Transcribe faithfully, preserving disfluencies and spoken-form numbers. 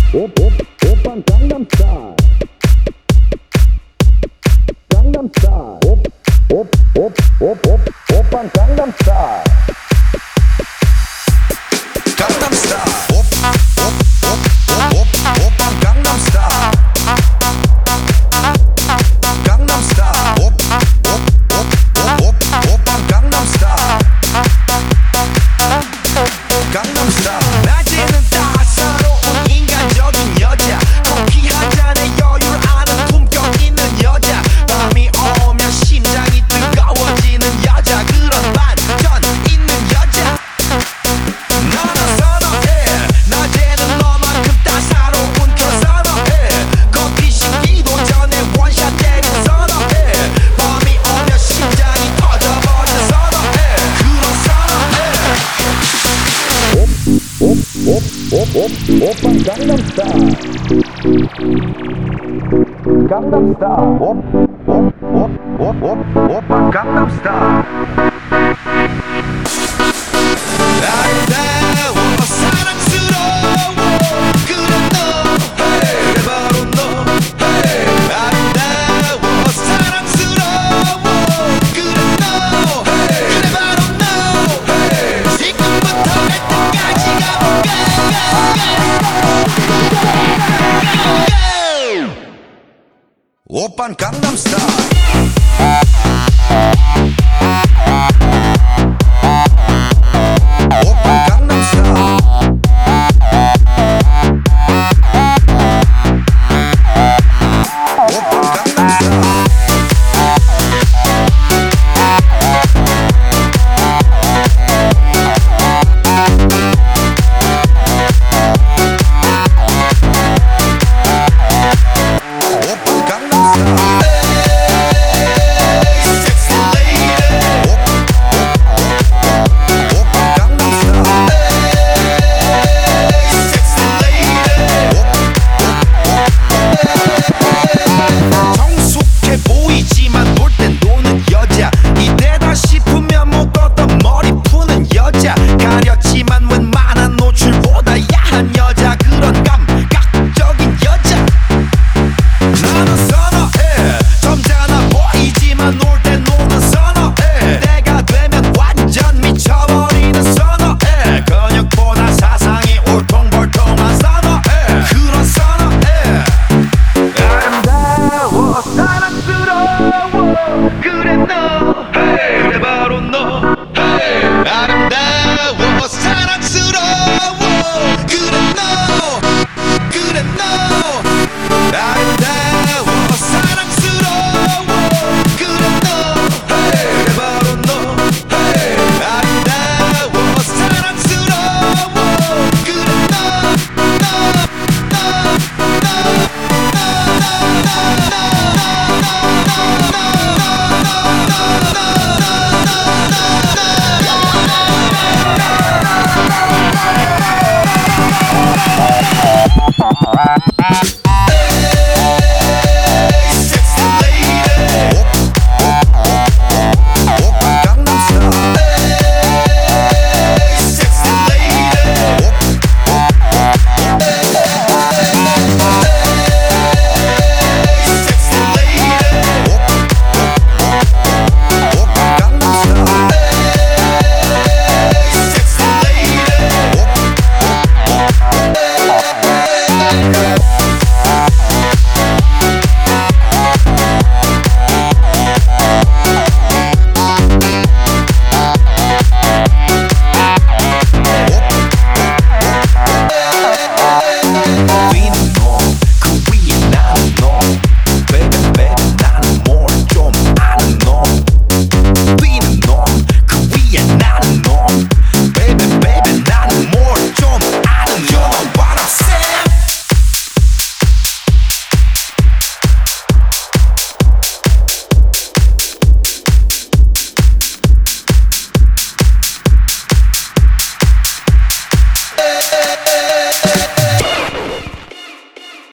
오, 오, 오빤 강남스타일 강남스타일 오, 오, 오, 오, 오, 오빤 강남스타일 강남스타일 오, 오, 오, 오, 오, 오빤 강남스타일 강남스타일 오, 오, 오, 오, 오, 오빤 강남스타일 강남스타일 낮에는 따사로운 인간적인 여자 커피 한 잔에 여유를 아는 품격 있는 여자 밤이 오면 심장이 뜨거워지는 여자 그런 반전 있는 여자 너는 선호해 낮에는 너만큼 따사로운 그 선호해 커피 식기도 전에 원샷 때린 선호해 밤이 오면 심장이 터져버리는 선호해 그런 선호해 오, 오, 오, 오, 오빤 강남스타일 강남스타일 오, 오, 오, 오, 오, 오빤 강남스타일 아름다워 사랑스러워 그래 너 hey, 그래 바로 너 hey. 아름다워 사랑스러워 그래 너 hey. 그래 바로 너 hey. 지금부터 갈 때까지 가볼까 오빤 강남스타일 오빤 강남스타일 오빤 강남스타일 오빤 강남스타일 에이 섹시 레이디 오빤 강남스타일 에이 섹시 레이디 성숙해 보이지만 놀 땐 노는 여자 이때다 싶으면 묶었던 머리 푸는 여자 가렸지만 웬만한 노출보다 야한 여자 그런 감각적인 여자 나는 선호해 점잖아 보이지만 놀 땐 노는 선호해 때가 되면 완전 미쳐버리는 선호해 근육보다 사상이 울퉁불퉁한 선호해 그런 선호해 아름다워 사랑스러워 그래 너 hey, 그래 바로 너 hey. 아름다워 사랑스러워 그래 너 그래 너 아름다워 사랑스러워 그래 너 hey. 그래 바로 너 hey. 아름다워 사랑스러워 그래 오,